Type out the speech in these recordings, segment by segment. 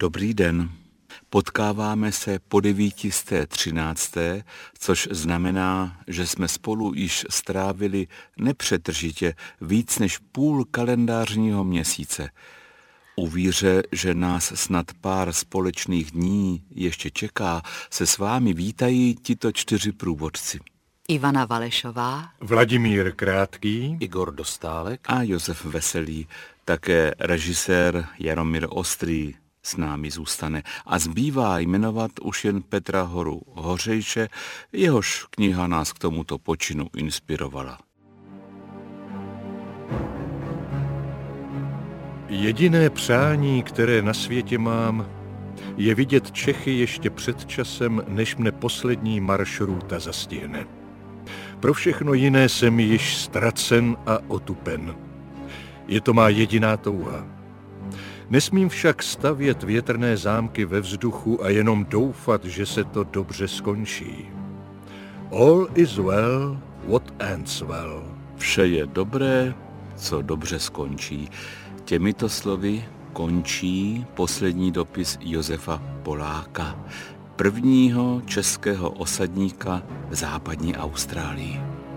Dobrý den. Potkáváme se po 913., což znamená, že jsme spolu již strávili nepřetržitě víc než půl kalendářního měsíce. U víře, že nás snad pár společných dní ještě čeká, se s vámi vítají tito 4 průvodci. Ivana Valešová, Vladimír Krátký, Igor Dostálek a Josef Veselý. Také režisér Jaromír Ostrý s námi zůstane a zbývá jmenovat už jen Petra Horu Hořejše, jehož kniha nás k tomuto počinu inspirovala. Jediné přání, které na světě mám, je vidět Čechy ještě před časem, než mne poslední maršruta zastihne. Pro všechno jiné jsem již ztracen a otupen. Je to má jediná touha. Nesmím však stavět větrné zámky ve vzduchu a jenom doufat, že se to dobře skončí. All is well, what ends well. Vše je dobré, co dobře skončí. Těmito slovy končí poslední dopis Josefa Poláka, prvního českého osadníka v západní Austrálii.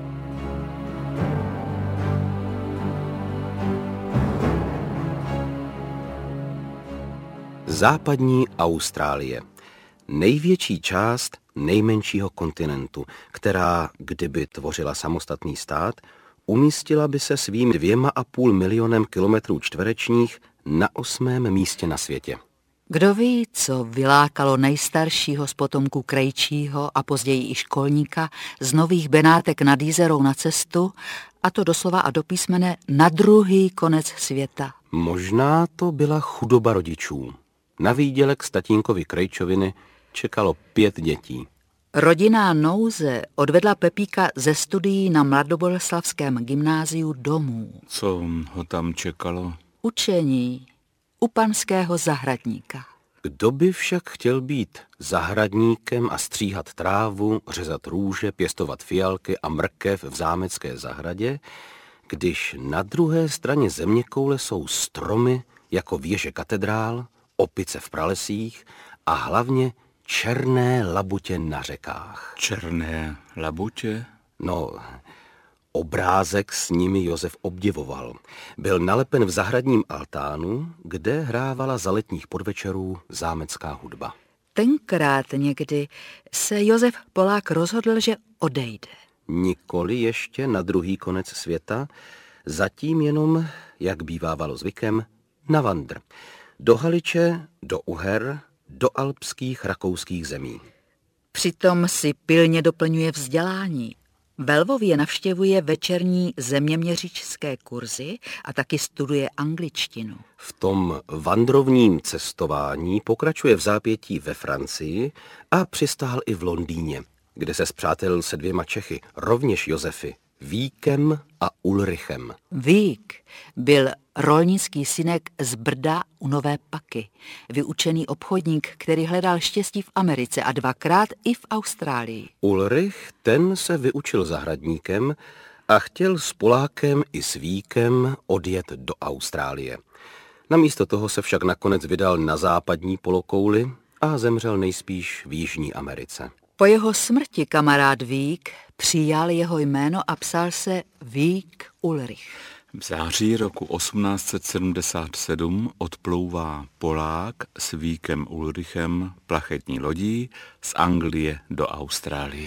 Západní Austrálie. Největší část nejmenšího kontinentu, která, kdyby tvořila samostatný stát, umístila by se svým 2,5 milionem kilometrů čtverečních na 8. místě na světě. Kdo ví, co vylákalo nejstaršího z potomků krejčího a později i školníka z Nových Benátek nad Jízerou na cestu, a to doslova a do písmene na druhý konec světa. Možná to byla chudoba rodičů. Na výdělek z tatínkovy krejčoviny čekalo 5 dětí. Rodinná nouze odvedla Pepíka ze studií na Mladoboleslavském gymnáziu domů. Co ho tam čekalo? Učení u panského zahradníka. Kdo by však chtěl být zahradníkem a stříhat trávu, řezat růže, pěstovat fialky a mrkev v zámecké zahradě, když na druhé straně zeměkoule jsou stromy jako věže katedrál, opice v pralesích a hlavně černé labutě na řekách. Černé labutě? No, obrázek s nimi Josef obdivoval. Byl nalepen v zahradním altánu, kde hrávala za letních podvečerů zámecká hudba. Tenkrát někdy se Josef Polák rozhodl, že odejde. Nikoli ještě na druhý konec světa, zatím jenom, jak bývávalo zvykem, na vandr. Do Haliče, do Uher, do alpských rakouských zemí. Přitom si pilně doplňuje vzdělání. Ve Lvově navštěvuje večerní zeměměřičské kurzy a taky studuje angličtinu. V tom vandrovním cestování pokračuje v zápětí ve Francii a přistál i v Londýně, kde se spřátelil se 2 Čechy, rovněž Josefy, Víkem a Ulrichem. Vík byl rolnický synek z Brda u Nové Paky, vyučený obchodník, který hledal štěstí v Americe a 2krát i v Austrálii. Ulrich, ten se vyučil zahradníkem a chtěl s Polákem i s Víkem odjet do Austrálie. Namísto toho se však nakonec vydal na západní polokouli a zemřel nejspíš v Jižní Americe. Po jeho smrti kamarád Vík přijal jeho jméno a psal se Vík Ulrich. V září roku 1877 odplouvá Polák s Víkem Ulrichem plachetní lodí z Anglie do Austrálie.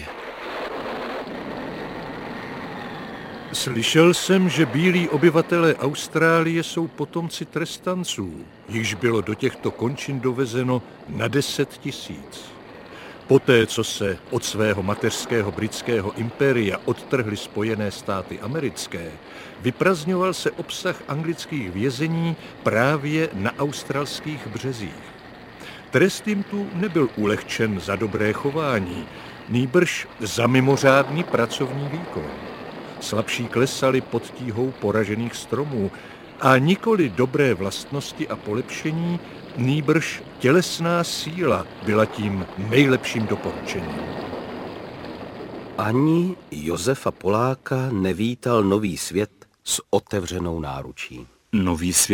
Slyšel jsem, že bílí obyvatelé Austrálie jsou potomci trestanců, jichž bylo do těchto končin dovezeno na 10 000. Poté, co se od svého mateřského britského impéria odtrhly Spojené státy americké, vyprazňoval se obsah anglických vězení právě na australských březích. Trest jim tu nebyl ulehčen za dobré chování, nýbrž za mimořádný pracovní výkon. Slabší klesali pod tíhou poražených stromů a nikoli dobré vlastnosti a polepšení, nýbrž tělesná síla byla tím nejlepším doporučením. Ani Josefa Poláka nevítal nový svět s otevřenou náručí. Nový svět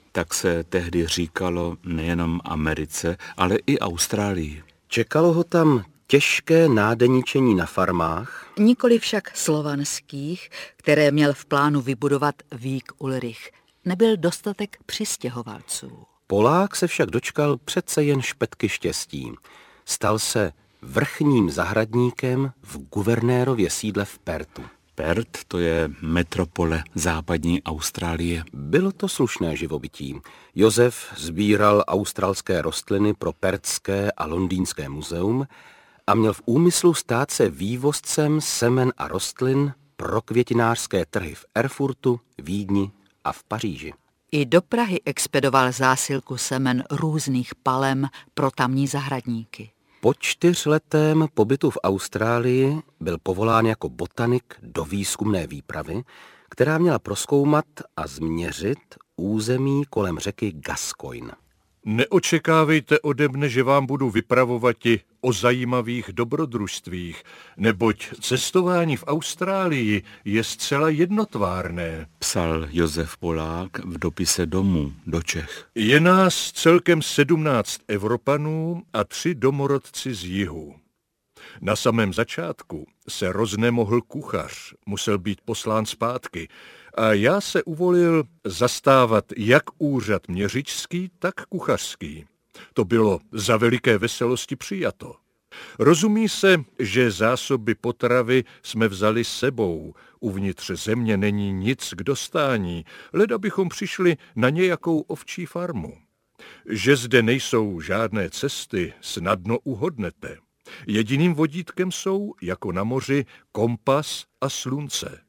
Tak se tehdy říkalo nejenom Americe, ale i Austrálii. Čekalo ho tam těžké nádeničení na farmách. Nikoli však slovanských, které měl v plánu vybudovat Vík Ulrich. Nebyl dostatek přistěhovalců. Polák se však dočkal přece jen špetky štěstí. Stal se vrchním zahradníkem v guvernérově sídle v Pertu. Perth, to je metropole západní Austrálie. Bylo to slušné živobytí. Josef sbíral australské rostliny pro Perthské a Londýnské muzeum a měl v úmyslu stát se vývozcem semen a rostlin pro květinářské trhy v Erfurtu, Vídni a v Paříži. I do Prahy expedoval zásilku semen různých palem pro tamní zahradníky. Po 4letém pobytu v Austrálii byl povolán jako botanik do výzkumné výpravy, která měla prozkoumat a změřit území kolem řeky Gascoyne. Neočekávejte ode mne, že vám budu vypravovati o zajímavých dobrodružstvích, neboť cestování v Austrálii je zcela jednotvárné. Psal Josef Polák v dopise domů do Čech. Je nás celkem 17 Evropanů a 3 domorodci z jihu. Na samém začátku se roznemohl kuchař, musel být poslán zpátky a já se uvolil zastávat jak úřad měřičský, tak kuchařský. To bylo za veliké veselosti přijato. Rozumí se, že zásoby potravy jsme vzali s sebou. Uvnitř země není nic k dostání, leda bychom přišli na nějakou ovčí farmu. Že zde nejsou žádné cesty, snadno uhodnete. Jediným vodítkem jsou, jako na moři, kompas a slunce.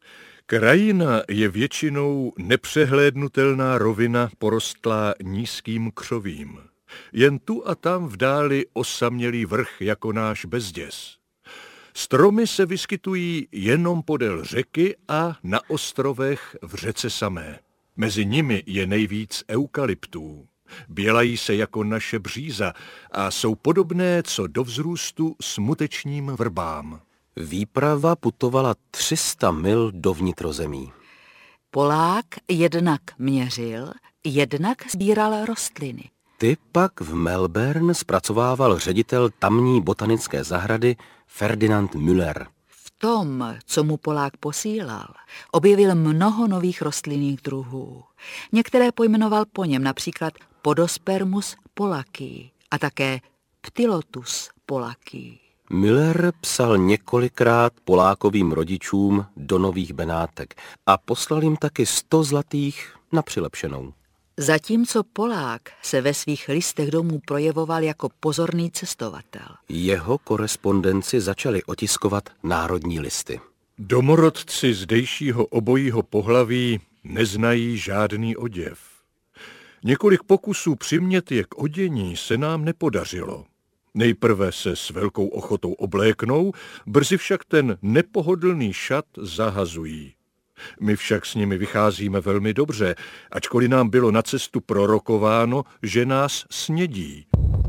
Krajina je většinou nepřehlédnutelná rovina porostlá nízkým křovím. Jen tu a tam v dáli osamělý vrch jako náš Bezděs. Stromy se vyskytují jenom podél řeky a na ostrovech v řece samé. Mezi nimi je nejvíc eukalyptů. Bělají se jako naše bříza a jsou podobné co do vzrůstu smutečním vrbám. Výprava putovala 300 mil do vnitrozemí. Polák jednak měřil, jednak sbíral rostliny. Ty pak v Melbourne zpracovával ředitel tamní botanické zahrady Ferdinand Müller. V tom, co mu Polák posílal, objevil mnoho nových rostlinných druhů. Některé pojmenoval po něm, například Podospermus polaki a také Ptylotus polaki. Müller psal několikrát Polákovým rodičům do Nových Benátek a poslal jim taky 100 zlatých na přilepšenou. Zatímco Polák se ve svých listech domů projevoval jako pozorný cestovatel. Jeho korespondenci začali otiskovat národní listy. Domorodci zdejšího obojího pohlaví neznají žádný oděv. Několik pokusů přimět je k odění se nám nepodařilo. Nejprve se s velkou ochotou obléknou, brzy však ten nepohodlný šat zahazují. My však s nimi vycházíme velmi dobře, ačkoliv nám bylo na cestu prorokováno, že nás snědí.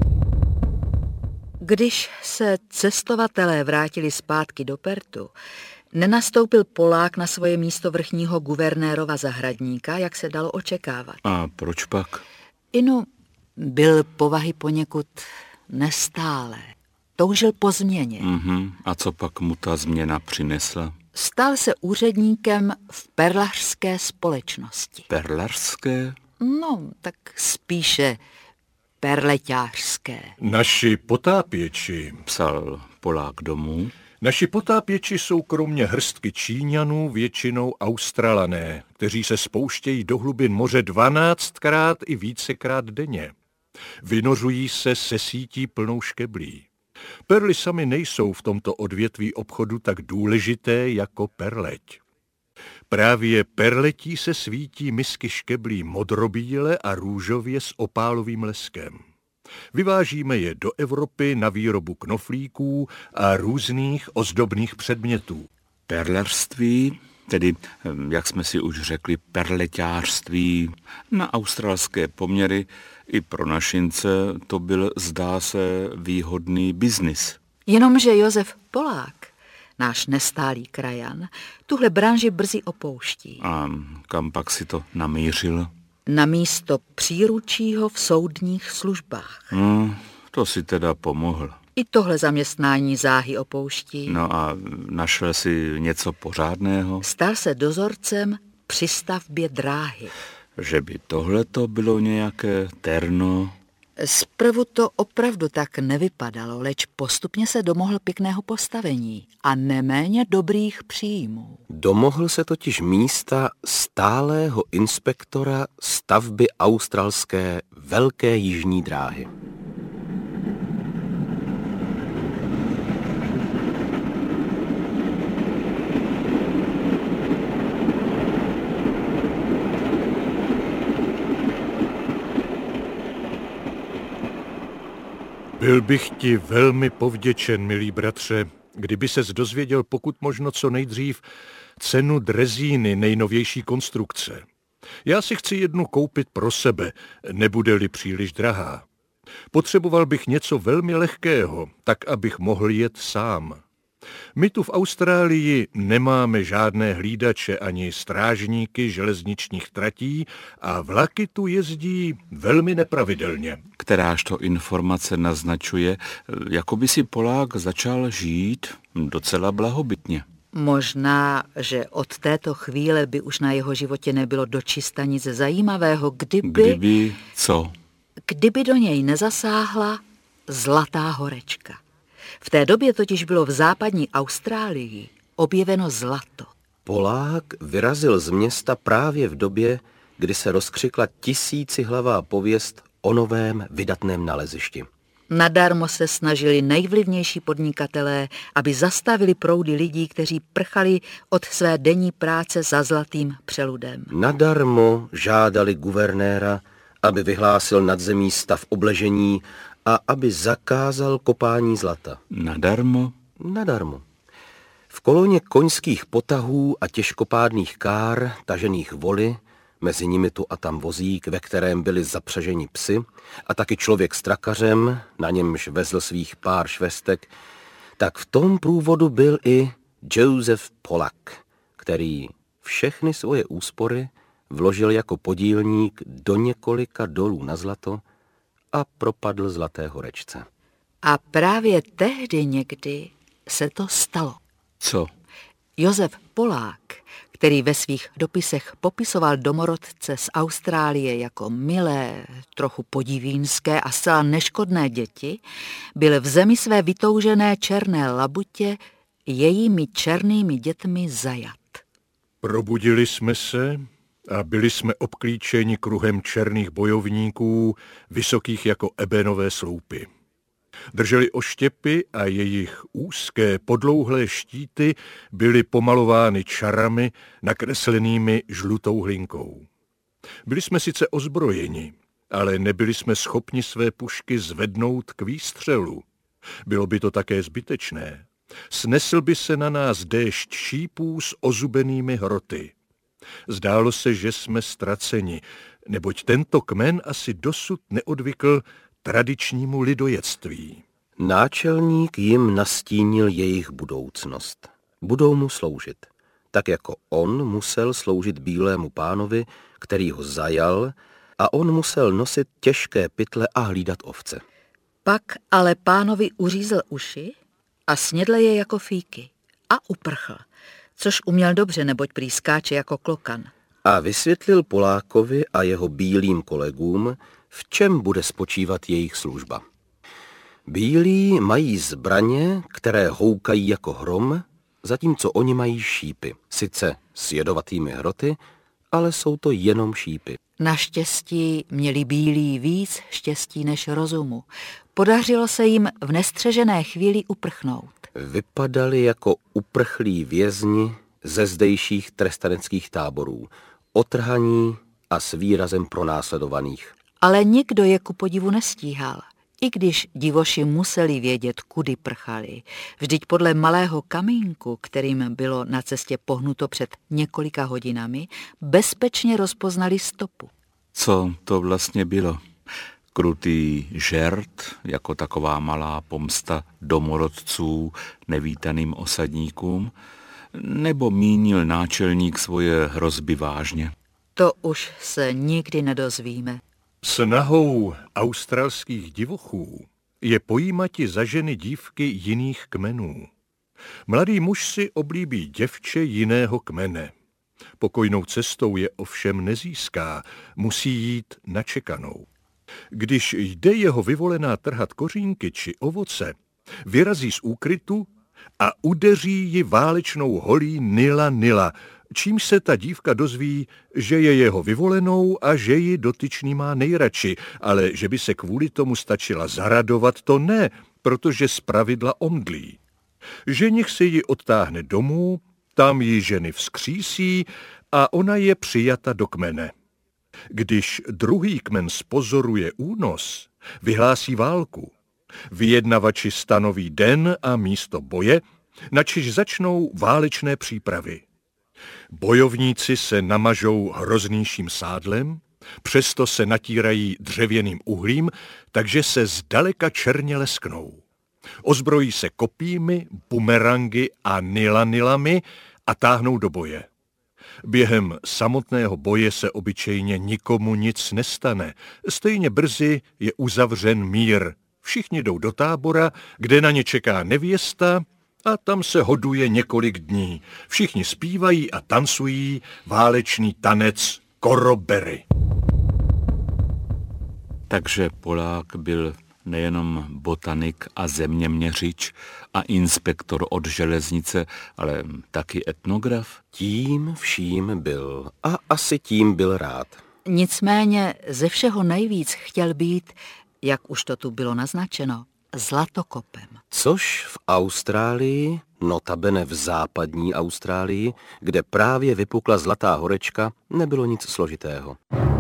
Když se cestovatelé vrátili zpátky do Pertu, nenastoupil Polák na svoje místo vrchního guvernérova zahradníka, jak se dalo očekávat. A proč pak? Inu byl povahy poněkud nestálé. Toužil po změně. A co pak mu ta změna přinesla? Stal se úředníkem v perlařské společnosti. Perlařské? No, tak spíše perleťářské. Naši potápěči, Psal Polák domů. Naši potápěči jsou kromě hrstky Číňanů většinou Australané, kteří se spouštějí do hlubin moře 12krát i vícekrát denně. Vynořují se sítí plnou škeblí. Perly samy nejsou v tomto odvětví obchodu tak důležité jako perleť. Právě perletí se svítí misky škeblí modrobíle a růžově s opálovým leskem. Vyvážíme je do Evropy na výrobu knoflíků a různých ozdobných předmětů. Perlařství, tedy, jak jsme si už řekli, perleťářství, na australské poměry i pro našince to byl, zdá se, výhodný biznis. Jenomže Josef Polák, náš nestálý krajan, tuhle branži brzy opouští. A kam pak si to namířil? na místo příručího v soudních službách. To si teda pomohl. I tohle zaměstnání záhy opouští. No a našel si něco pořádného? Stal se dozorcem při stavbě dráhy. Že by tohleto bylo nějaké terno? Zprvu to opravdu tak nevypadalo, leč postupně se domohl pěkného postavení a neméně dobrých příjmů. Domohl se totiž místa stálého inspektora stavby australské velké jižní dráhy. Byl bych ti velmi povděčen, milý bratře, kdyby ses dozvěděl pokud možno co nejdřív cenu drezíny nejnovější konstrukce. Já si chci jednu koupit pro sebe, nebude-li příliš drahá. Potřeboval bych něco velmi lehkého, tak abych mohl jet sám. My tu v Austrálii nemáme žádné hlídače ani strážníky železničních tratí a vlaky tu jezdí velmi nepravidelně. Kteráž to informace naznačuje, jako by si Polák začal žít docela blahobytně. Možná, že od této chvíle by už na jeho životě nebylo dočista nic zajímavého, Kdyby co? Kdyby do něj nezasáhla Zlatá horečka. V té době totiž bylo v západní Austrálii objeveno zlato. Polák vyrazil z města právě v době, kdy se rozkřikla tisícihlavá pověst o novém vydatném nalezišti. Nadarmo se snažili nejvlivnější podnikatelé, aby zastavili proudy lidí, kteří prchali od své denní práce za zlatým přeludem. Nadarmo žádali guvernéra, aby vyhlásil nad zemí stav obležení a aby zakázal kopání zlata. Nadarmo? Nadarmo. V koloně koňských potahů a těžkopádných kár, tažených voly, mezi nimi tu a tam vozík, ve kterém byli zapřaženi psi, a taky člověk s trakařem, na němž vezl svých pár švestek, tak v tom průvodu byl i Joseph Pollack, který všechny svoje úspory vložil jako podílník do několika dolů na zlato a propadl Zlaté horečce. A právě tehdy někdy se to stalo. Co? Josef Polák, který ve svých dopisech popisoval domorodce z Austrálie jako milé, trochu podivínské a zcela neškodné děti, byl v zemi své vytoužené černé labutě jejími černými dětmi zajat. Probudili jsme se a byli jsme obklíčeni kruhem černých bojovníků, vysokých jako ebenové sloupy. Drželi oštěpy a jejich úzké podlouhlé štíty byly pomalovány čarami nakreslenými žlutou hlinkou. Byli jsme sice ozbrojeni, ale nebyli jsme schopni své pušky zvednout k výstřelu. Bylo by to také zbytečné. Snesl by se na nás déšť šípů s ozubenými hroty. Zdálo se, že jsme ztraceni, neboť tento kmen asi dosud neodvykl tradičnímu lidojectví. Náčelník jim nastínil jejich budoucnost. Budou mu sloužit, tak jako on musel sloužit bílému pánovi, který ho zajal, a on musel nosit těžké pytle a hlídat ovce. Pak ale pánovi uřízl uši a snědl je jako fíky a uprchl, což uměl dobře, neboť prý skáče jako klokan. A vysvětlil Polákovi a jeho bílým kolegům, v čem bude spočívat jejich služba. Bílí mají zbraně, které houkají jako hrom, zatímco oni mají šípy, sice s jedovatými hroty, ale jsou to jenom šípy. Naštěstí měli bílí víc štěstí než rozumu. Podařilo se jim v nestřežené chvíli uprchnout. Vypadali jako uprchlí vězni ze zdejších trestaneckých táborů, otrhaní a s výrazem pronásledovaných. Ale nikdo je ku podivu nestíhal. I když divoši museli vědět, kudy prchali. Vždyť podle malého kamínku, kterým bylo na cestě pohnuto před několika hodinami, bezpečně rozpoznali stopu. Co to vlastně bylo? Krutý žert, jako taková malá pomsta domorodců nevítaným osadníkům? Nebo mínil náčelník svoje hrozby vážně? To už se nikdy nedozvíme. Snahou australských divochů je pojímati za ženy dívky jiných kmenů. Mladý muž si oblíbí děvče jiného kmene. Pokojnou cestou je ovšem nezíská, musí jít na čekanou. Když jde jeho vyvolená trhat kořínky či ovoce, vyrazí z úkrytu a udeří ji válečnou holí Nila Nila, čímž se ta dívka dozví, že je jeho vyvolenou a že ji dotyčný má nejradši, ale že by se kvůli tomu stačila zaradovat, to ne, protože zpravidla omdlí. Ženich si ji odtáhne domů, tam ji ženy vzkřísí a ona je přijata do kmene. Když druhý kmen spozoruje únos, vyhlásí válku. Vyjednavači stanoví den a místo boje, načež začnou válečné přípravy. Bojovníci se namažou hroznýším sádlem, přesto se natírají dřevěným uhlím, takže se zdaleka černě lesknou. Ozbrojí se kopími, bumerangy a nilanilami a táhnou do boje. Během samotného boje se obyčejně nikomu nic nestane. Stejně brzy je uzavřen mír. Všichni jdou do tábora, kde na ně čeká nevěsta, a tam se hoduje několik dní. Všichni zpívají a tancují válečný tanec korobery. Takže Polák byl nejenom botanik a zeměměřič a inspektor od železnice, ale taky etnograf? Tím vším byl a asi tím byl rád. Nicméně ze všeho nejvíc chtěl být, jak už to tu bylo naznačeno, zlatokopem. Což v Austrálii, notabene v západní Austrálii, kde právě vypukla zlatá horečka, nebylo nic složitého.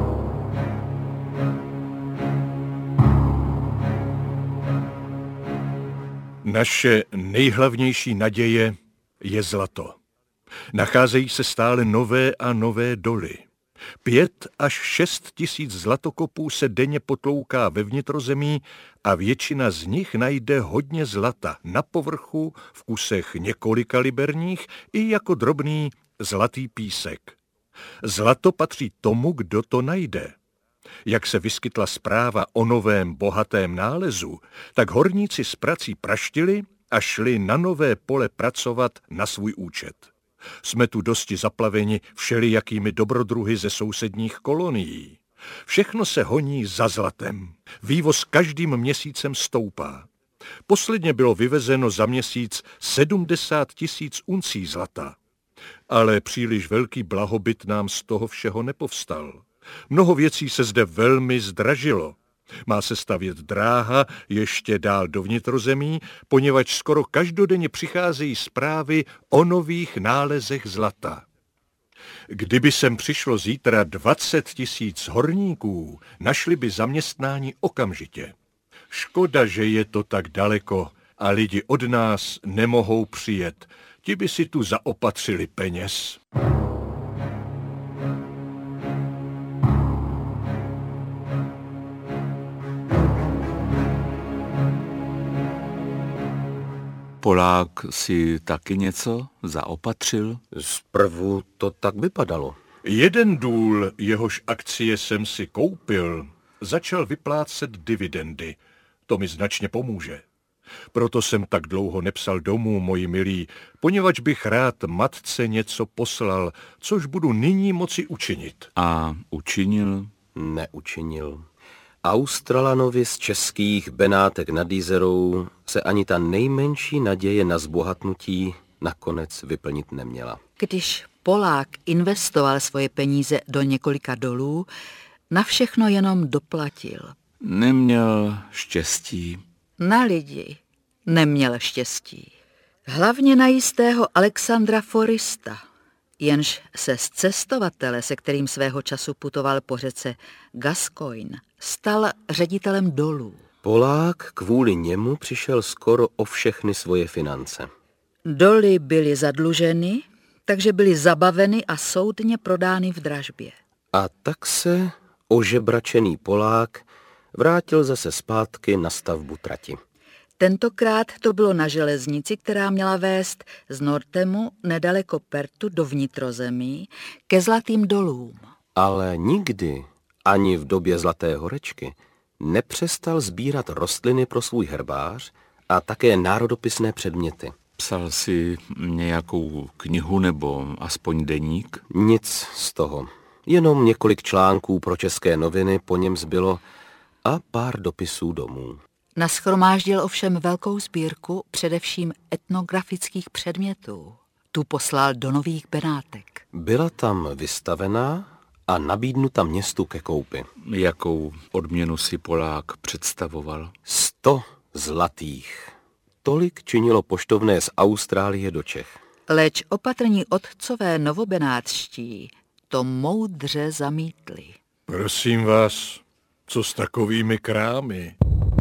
Naše nejhlavnější naděje je zlato. Nacházejí se stále nové a nové doly. 5 až 6 tisíc zlatokopů se denně potlouká ve vnitrozemí a většina z nich najde hodně zlata na povrchu, v kusech několika liberních i jako drobný zlatý písek. Zlato patří tomu, kdo to najde. Jak se vyskytla zpráva o novém bohatém nálezu, tak horníci s prací praštili a šli na nové pole pracovat na svůj účet. Jsme tu dosti zaplaveni všelijakými dobrodruhy ze sousedních kolonií. Všechno se honí za zlatem. Vývoz každým měsícem stoupá. Posledně bylo vyvezeno za měsíc 70 000 uncí zlata. Ale příliš velký blahobyt nám z toho všeho nepovstal. Mnoho věcí se zde velmi zdražilo. Má se stavět dráha ještě dál do vnitrozemí, poněvadž skoro každodenně přicházejí zprávy o nových nálezech zlata. Kdyby sem přišlo zítra 20 000 horníků, našli by zaměstnání okamžitě. Škoda, že je to tak daleko a lidi od nás nemohou přijet. Ti by si tu zaopatřili peněz. Polák si taky něco zaopatřil? Zprvu to tak vypadalo. Jeden důl, jehož akcie jsem si koupil, začal vyplácet dividendy. To mi značně pomůže. Proto jsem tak dlouho nepsal domů, moji milí, poněvadž bych rád matce něco poslal, což budu nyní moci učinit. A učinil? Neučinil. Australanovi z českých Benátek nad Jizerou se ani ta nejmenší naděje na zbohatnutí nakonec vyplnit neměla. Když Polák investoval svoje peníze do několika dolů, na všechno jenom doplatil. Neměl štěstí. Na lidi neměl štěstí. Hlavně na jistého Alexandra Forista, jenž se z cestovatele, se kterým svého času putoval po řece Gascoyne, stal ředitelem dolů. Polák kvůli němu přišel skoro o všechny svoje finance. Doly byly zadluženy, takže byly zabaveny a soudně prodány v dražbě. A tak se ožebračený Polák vrátil zase zpátky na stavbu trati. Tentokrát to bylo na železnici, která měla vést z Northemu nedaleko Pertu do vnitrozemí ke Zlatým dolům. Ale nikdy, ani v době Zlaté horečky, nepřestal sbírat rostliny pro svůj herbář a také národopisné předměty. Psal si nějakou knihu nebo aspoň deník? Nic z toho. Jenom několik článků pro české noviny po něm zbylo a pár dopisů domů. Nashromáždil ovšem velkou sbírku především etnografických předmětů. Tu poslal do Nových Benátek. Byla tam vystavená a nabídnuta městu ke koupi. Jakou odměnu si Polák představoval? 100 zlatých. Tolik činilo poštovné z Austrálie do Čech. Leč opatrní otcové novobenátští to moudře zamítli. Prosím vás, co s takovými krámy?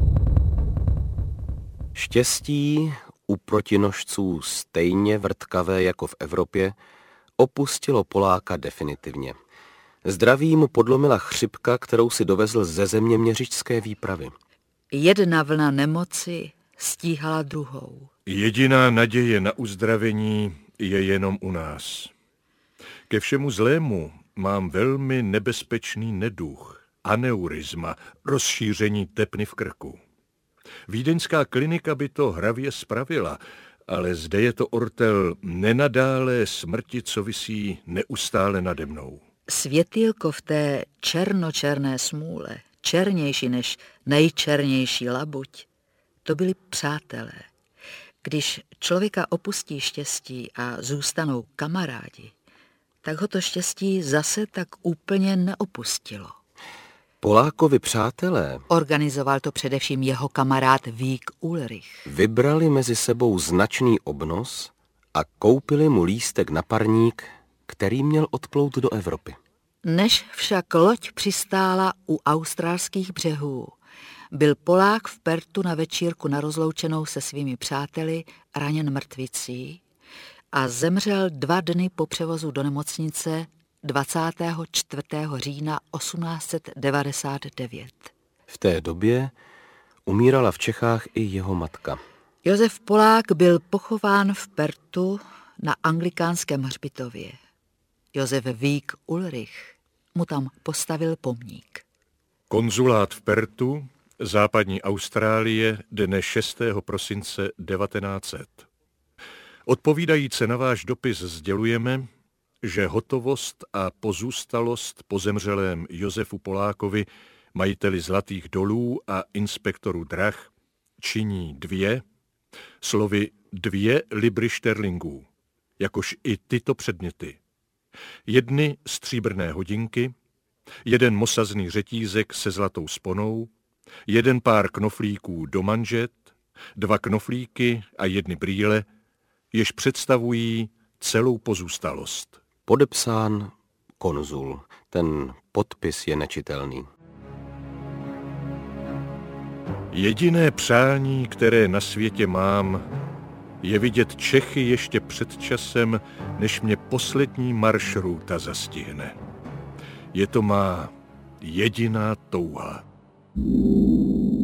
Štěstí u protinožců stejně vrtkavé jako v Evropě opustilo Poláka definitivně. Zdraví mu podlomila chřipka, kterou si dovezl ze zeměměřičské výpravy. Jedna vlna nemoci stíhala druhou. Jediná naděje na uzdravení je jenom u nás. Ke všemu zlému mám velmi nebezpečný neduch, aneurizma, rozšíření tepny v krku. Vídeňská klinika by to hravě spravila, ale zde je to ortel nenadálé smrti, co visí neustále nade mnou. Světýlko v té černočerné smůle, černější než nejčernější labuť, to byli přátelé. Když člověka opustí štěstí a zůstanou kamarádi, tak ho to štěstí zase tak úplně neopustilo. Polákovi přátelé, Organizoval to především jeho kamarád Vík Ulrich. vybrali mezi sebou značný obnos a koupili mu lístek na parník, který měl odplout do Evropy. Než však loď přistála u australských břehů, byl Polák v Pertu na večírku na rozloučenou se svými přáteli raněn mrtvicí a zemřel 2 dny po převozu do nemocnice 24. října 1899. V té době umírala v Čechách i jeho matka. Josef Polák byl pochován v Pertu na anglikánském hřbitově. Josef Vík Ulrich mu tam postavil pomník. Konzulát v Pertu, západní Austrálie, dne 6. prosince 1900. Odpovídajíce na váš dopis sdělujeme, že hotovost a pozůstalost po zemřelém Josefu Polákovi, majiteli Zlatých dolů a inspektoru drah, činí 2, slovy 2 libry šterlingů, jakož i tyto předměty. 1 stříbrné hodinky, 1 mosazný řetízek se zlatou sponou, 1 pár knoflíků do manžet, 2 knoflíky a 1 brýle, jež představují celou pozůstalost. Podepsán konzul. Ten podpis je nečitelný. Jediné přání, které na světě mám, je vidět Čechy ještě před časem, než mě poslední maršruta zastihne. Je to má jediná touha.